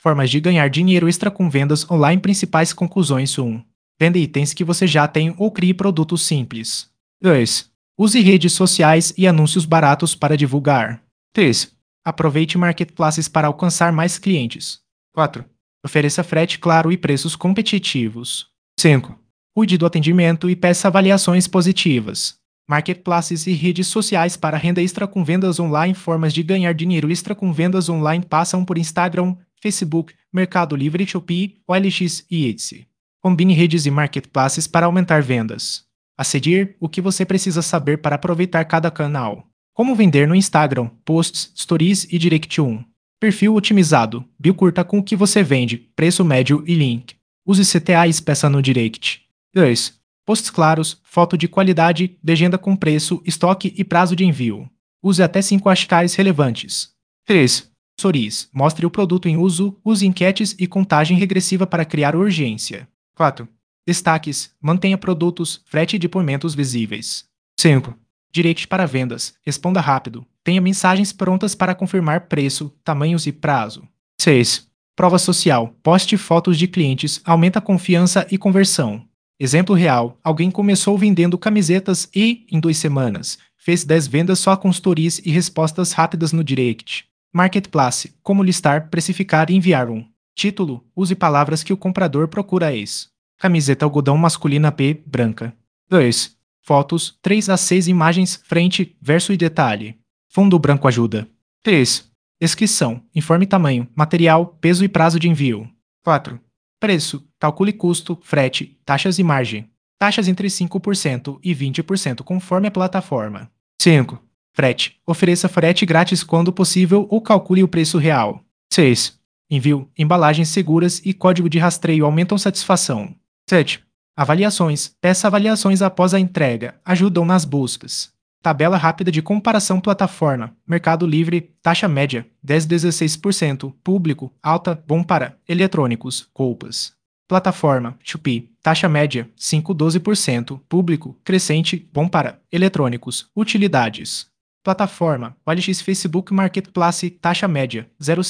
Formas de ganhar dinheiro extra com vendas online. Principais conclusões: 1. Venda itens que você já tem ou crie produtos simples. 2. Use redes sociais e anúncios baratos para divulgar. 3. Aproveite marketplaces para alcançar mais clientes. 4. Ofereça frete claro e preços competitivos. 5. Cuide do atendimento e peça avaliações positivas. Marketplaces e redes sociais para renda extra com vendas online. Formas de ganhar dinheiro extra com vendas online passam por Instagram, Facebook, Mercado Livre, Shopee, OLX e Etsy. Combine redes e marketplaces para aumentar vendas. A seguir, o que você precisa saber para aproveitar cada canal. Como vender no Instagram, posts, stories e direct 1. Perfil otimizado. Bio curta com o que você vende, preço médio e link. Use CTA e peça no direct. 2. Posts claros, foto de qualidade, legenda com preço, estoque e prazo de envio. Use até 5 hashtags relevantes. 3. Stories. Mostre o produto em uso, use enquetes e contagem regressiva para criar urgência. 4. Destaques. Mantenha produtos, frete e depoimentos visíveis. 5. Direct para vendas. Responda rápido. Tenha mensagens prontas para confirmar preço, tamanhos e prazo. 6. Prova social. Poste fotos de clientes, aumenta a confiança e conversão. Exemplo real. Alguém começou vendendo camisetas e, em 2 semanas, fez 10 vendas só com stories e respostas rápidas no direct. Marketplace. Como listar, precificar e enviar um. Título. Use palavras que o comprador procura. Camiseta algodão masculina P, branca. 2. Fotos, 3 a 6 imagens, frente, verso e detalhe. Fundo branco ajuda. 3. Descrição. Informe tamanho, material, peso e prazo de envio. 4. Preço. Calcule custo, frete, taxas e margem. Taxas entre 5% e 20% conforme a plataforma. 5. Frete. Ofereça frete grátis quando possível ou calcule o preço real. 6. Envio. Embalagens seguras e código de rastreio aumentam satisfação. 7. Avaliações. Peça avaliações após a entrega. Ajudam nas buscas. Tabela rápida de comparação plataforma. Mercado Livre, taxa média, 10-16%. Público, alta, bom para. Eletrônicos, roupas. Plataforma, Shopee, taxa média, 5-12%. Público, crescente, bom para. Eletrônicos, utilidades. Plataforma, OLX Facebook Marketplace, taxa média,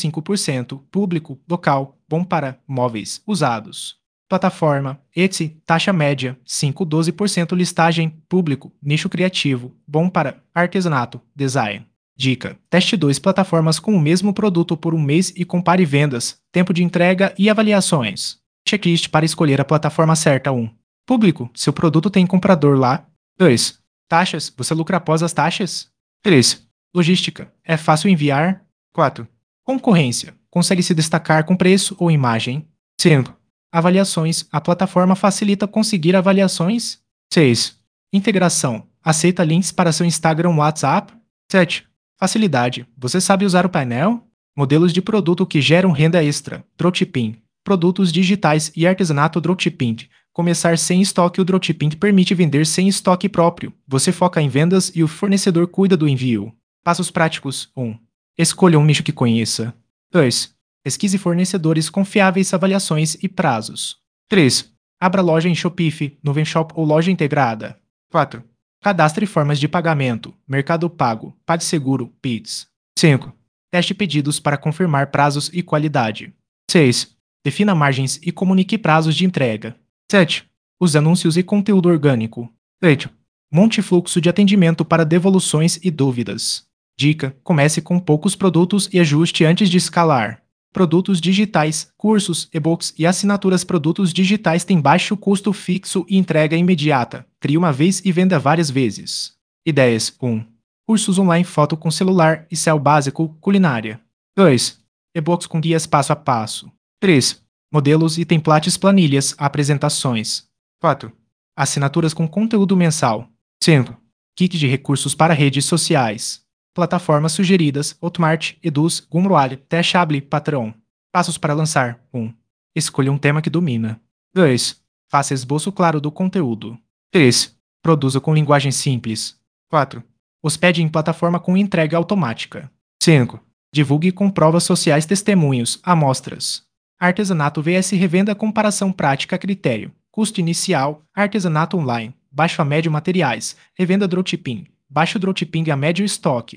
0,5%. Público, local, bom para. Móveis, usados. Plataforma, Etsy, taxa média, 5-12%. Listagem, público, nicho criativo, bom para. Artesanato, design. Dica: teste 2 plataformas com o mesmo produto por um mês e compare vendas, tempo de entrega e avaliações. Checklist para escolher a plataforma certa. 1. Público, seu produto tem comprador lá. 2. Taxas, você lucra após as taxas. 3. Logística, é fácil enviar. 4. Concorrência, consegue se destacar com preço ou imagem. 5. Avaliações, a plataforma facilita conseguir avaliações. 6. Integração, aceita links para seu Instagram, WhatsApp. 7. Facilidade, você sabe usar o painel? Modelos de produto que geram renda extra. Dropshipping, produtos digitais e artesanato. Dropshipping, começar sem estoque. O dropshipping permite vender sem estoque próprio. Você foca em vendas e o fornecedor cuida do envio. Passos práticos. 1. Escolha um nicho que conheça. 2. Pesquise fornecedores confiáveis, avaliações e prazos. 3. Abra loja em Shopify, Nuvenshop ou loja integrada. 4. Cadastre formas de pagamento, Mercado Pago, PagSeguro, Pix. 5. Teste pedidos para confirmar prazos e qualidade. 6. Defina margens e comunique prazos de entrega. 7. Use anúncios e conteúdo orgânico. 8. Monte fluxo de atendimento para devoluções e dúvidas. Dica: comece com poucos produtos e ajuste antes de escalar. Produtos digitais, cursos, e-books e assinaturas. Produtos digitais têm baixo custo fixo e entrega imediata. Crie uma vez e venda várias vezes. Ideias: 1. Cursos online, foto com celular e céu básico, culinária. 2. E-books com guias passo a passo. 3. Modelos e templates, planilhas, apresentações. 4. Assinaturas com conteúdo mensal. 5. Kit de recursos para redes sociais. Plataformas sugeridas: Hotmart, Eduz, Gumroad, Teachable, Patrão. Passos para lançar. 1. Escolha um tema que domina. 2. Faça esboço claro do conteúdo. 3. Produza com linguagem simples. 4. Hospede em plataforma com entrega automática. 5. Divulgue com provas sociais, testemunhos, amostras. Artesanato vs revenda, comparação prática a critério. Custo inicial, artesanato online, baixo a médio materiais, revenda dropshipping, baixo dropshipping a médio estoque.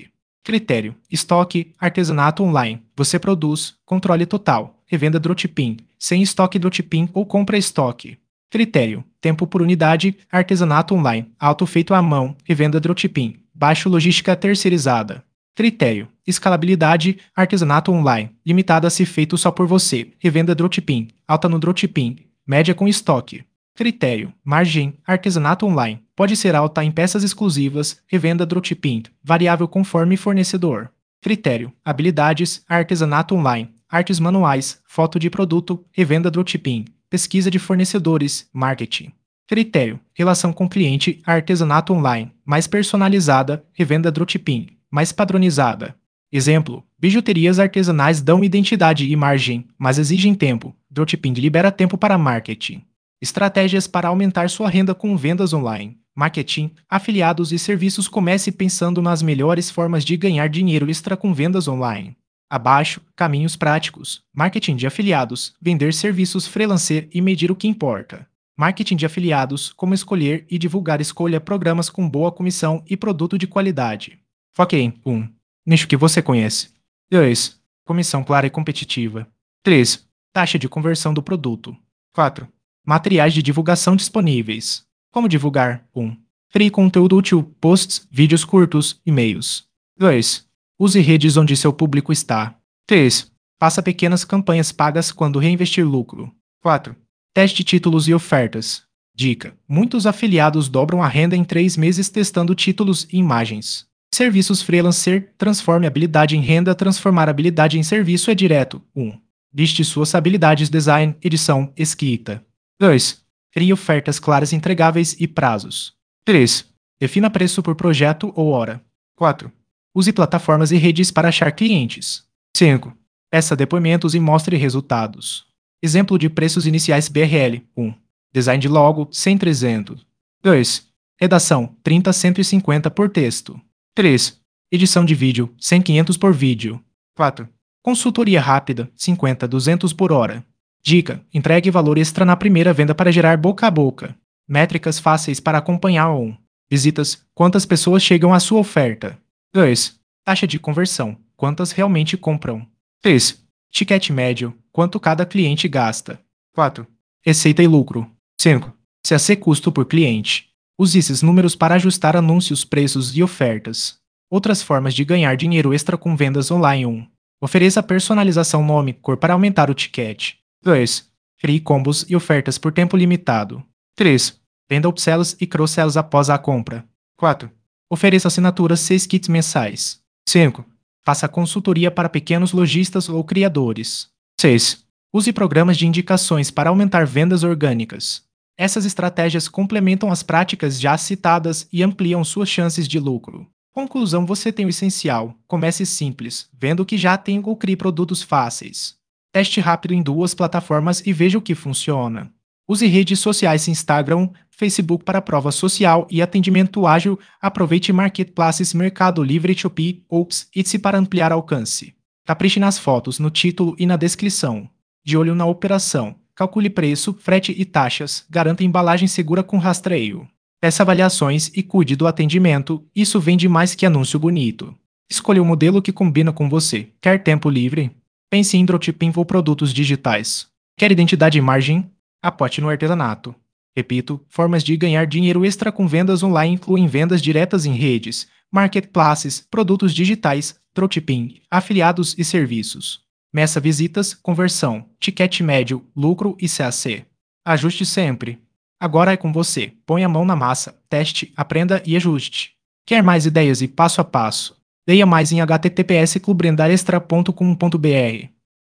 Critério: estoque, artesanato online. Você produz, controle total. Revenda dropshipping, sem estoque dropshipping ou compra estoque. Critério: tempo por unidade, artesanato online, auto feito à mão, revenda dropshipping, baixo logística terceirizada. Critério: escalabilidade, artesanato online, limitada a se feito só por você, revenda dropshipping, alta no dropshipping, média com estoque. Critério: margem, artesanato online, pode ser alta em peças exclusivas, revenda dropshipping, variável conforme fornecedor. Critério: habilidades, artesanato online, artes manuais, foto de produto, revenda dropshipping, pesquisa de fornecedores, marketing. Critério: relação com cliente, artesanato online, mais personalizada, revenda dropshipping, mais padronizada. Exemplo: bijuterias artesanais dão identidade e margem, mas exigem tempo. Dropshipping libera tempo para marketing. Estratégias para aumentar sua renda com vendas online. Marketing, afiliados e serviços. Comece pensando nas melhores formas de ganhar dinheiro extra com vendas online. Abaixo, caminhos práticos. Marketing de afiliados, vender serviços freelancer e medir o que importa. Marketing de afiliados, como escolher e divulgar. Escolha programas com boa comissão e produto de qualidade. Foque em 1. Nicho que você conhece. 2. Comissão clara e competitiva. 3. Taxa de conversão do produto. 4. Materiais de divulgação disponíveis. Como divulgar? 1. Crie conteúdo útil, posts, vídeos curtos, e-mails. 2. Use redes onde seu público está. 3. Faça pequenas campanhas pagas quando reinvestir lucro. 4. Teste títulos e ofertas. Dica: muitos afiliados dobram a renda em 3 meses testando títulos e imagens. Serviços freelancer, transforme habilidade em renda. Transformar habilidade em serviço é direto. 1. Liste suas habilidades: design, edição, escrita. 2. Crie ofertas claras, entregáveis e prazos. 3. Defina preço por projeto ou hora. 4. Use plataformas e redes para achar clientes. 5. Peça depoimentos e mostre resultados. Exemplo de preços iniciais BRL. 1. Design de logo, 100-300. 2. Redação, 30-150 por texto. 3. Edição de vídeo, 100-500 por vídeo. 4. Consultoria rápida, 50-200 por hora. Dica: entregue valor extra na primeira venda para gerar boca a boca. Métricas fáceis para acompanhar. 1. Visitas, quantas pessoas chegam à sua oferta. 2. Taxa de conversão, quantas realmente compram. 3. Ticket médio, quanto cada cliente gasta. 4. Receita e lucro. 5. CAC, custo por cliente. Use esses números para ajustar anúncios, preços e ofertas. Outras formas de ganhar dinheiro extra com vendas online. 1. Ofereça personalização nome, cor para aumentar o ticket. 2. Crie combos e ofertas por tempo limitado. 3. Venda upsells e cross-sells após a compra. 4. Ofereça assinaturas 6 kits mensais. 5. Faça consultoria para pequenos lojistas ou criadores. 6. Use programas de indicações para aumentar vendas orgânicas. Essas estratégias complementam as práticas já citadas e ampliam suas chances de lucro. Conclusão: você tem o essencial. Comece simples, vendo o que já tem ou crie produtos fáceis. Teste rápido em 2 plataformas e veja o que funciona. Use redes sociais Instagram, Facebook para prova social e atendimento ágil. Aproveite marketplaces Mercado Livre, Shopee, Ops, Etsy para ampliar alcance. Capriche nas fotos, no título e na descrição. De olho na operação. Calcule preço, frete e taxas. Garanta embalagem segura com rastreio. Peça avaliações e cuide do atendimento. Isso vende mais que anúncio bonito. Escolha o modelo que combina com você. Quer tempo livre? Pense em dropshipping ou produtos digitais. Quer identidade e margem? Aposte no artesanato. Repito, formas de ganhar dinheiro extra com vendas online incluem vendas diretas em redes, marketplaces, produtos digitais, dropshipping, afiliados e serviços. Meça visitas, conversão, ticket médio, lucro e CAC. Ajuste sempre. Agora é com você. Põe a mão na massa, teste, aprenda e ajuste. Quer mais ideias e passo a passo? Leia mais em https://clubrendarextra.com.br.